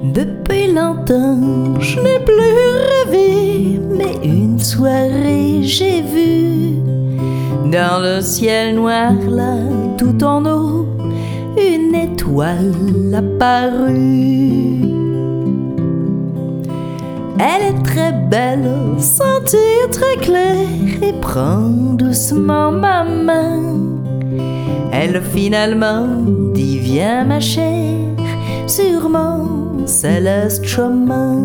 Depuis longtemps, je n'ai plus rêvé, mais une soirée j'ai vu dans le ciel noir là, tout en haut, une étoile apparue. Elle est très belle, sentir très clair et prend doucement ma main. Elle finalement dit viens ma chère sur mon céleste chemin.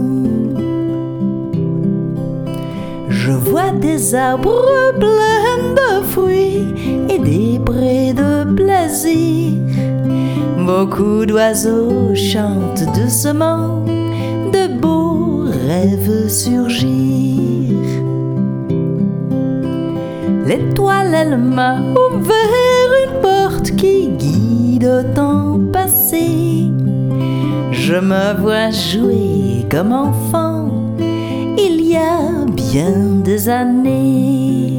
Je vois des arbres pleins de fruits et des prés de plaisir. Beaucoup d'oiseaux chantent doucement, de beaux rêves surgir. L'étoile, elle m'a ouvert une porte qui guide au temps passé. Je me vois jouer comme enfant il y a bien des années.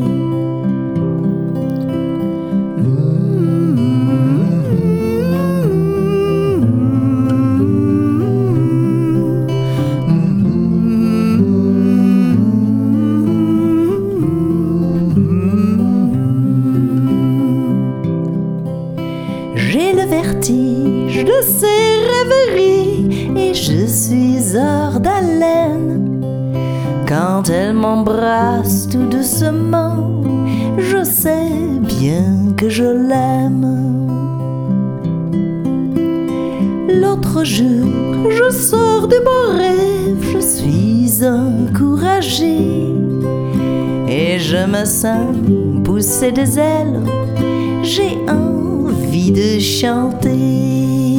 J'ai le vertige de ces rêveries et je suis hors d'haleine. Quand elle m'embrasse tout doucement, je sais bien que je l'aime. L'autre jour, je sors de mon rêve, je suis encouragée et je me sens pousser des ailes, j'ai envie de chanter.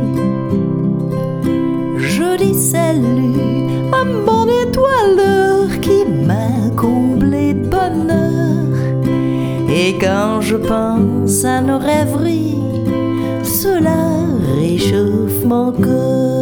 Je dis salut à mon étoileur qui m'a comblé de bonheur. Et quand je pense à nos rêveries, cela réchauffe mon cœur.